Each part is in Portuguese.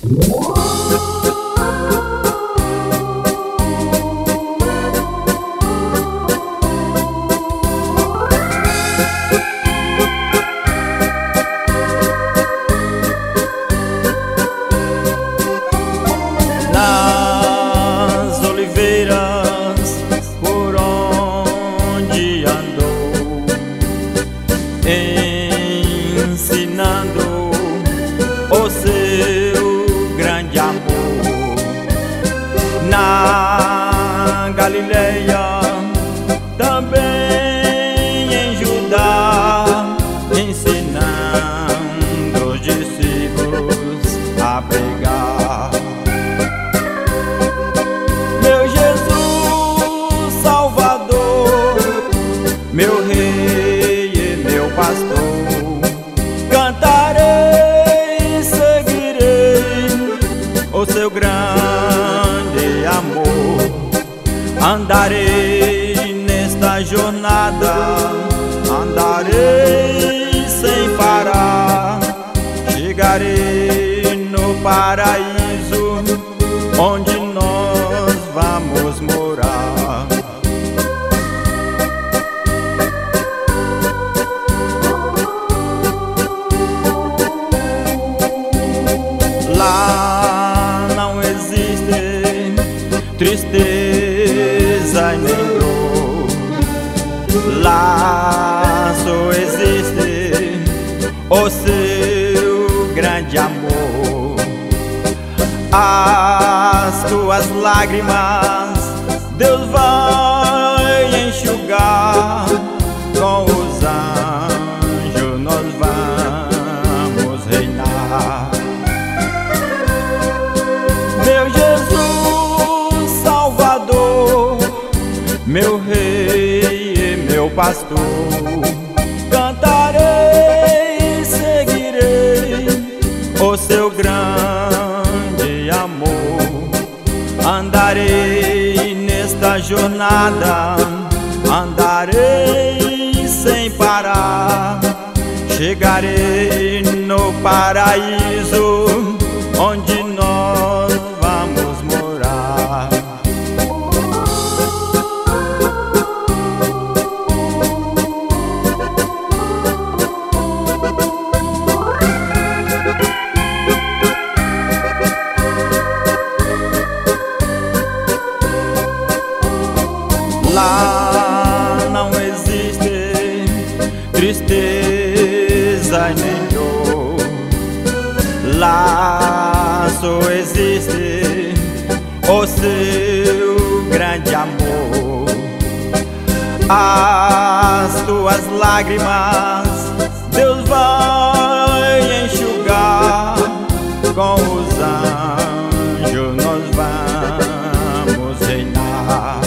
Nas oliveiras por onde andou, ensinando o seu grande amor. Na Galileia, também em Judá, ensinando os discípulos a pregar. Meu Jesus Salvador, meu Rei e meu Pastor, cantarei, seguirei o seu grande amor. Andarei nesta jornada, andarei sem parar. Chegarei no paraíso, onde nós vamos morar. Lá não existe tristeza e nem dor, lá só existe o seu grande amor. As tuas lágrimas Deus vai enxugar, com os anjos nós vamos reinar. Meu Jesus Salvador, meu Rei e meu Pastor, cantarei, seguirei o seu grande amor. Andarei nesta jornada, andarei sem parar. Chegarei no paraíso, onde nós vamos morar. Lá não existe tristeza e nem dor, lá só existe o seu grande amor. As tuas lágrimas Deus vai enxugar, com os anjos nós vamos reinar.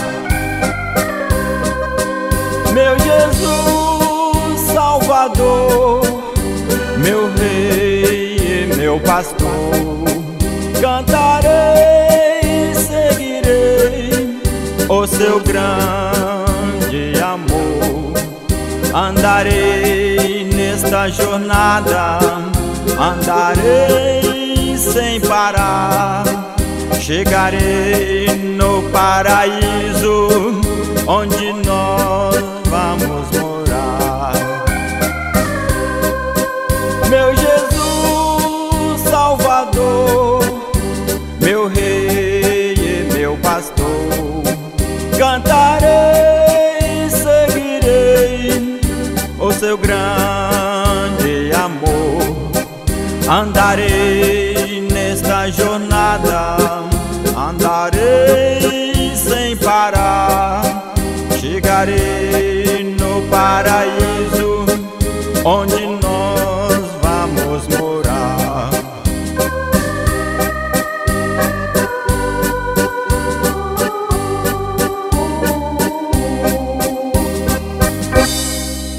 Meu Jesus Salvador, meu Rei e meu Pastor, cantarei, seguirei o seu grande amor. Andarei nesta jornada, andarei sem parar. Chegarei no paraíso, onde nós vamos morar. Meu Jesus Salvador, meu Rei e meu Pastor, cantarei, seguirei o seu grande amor. Andarei nesta jornada, andarei sem parar. Chegarei no paraíso, onde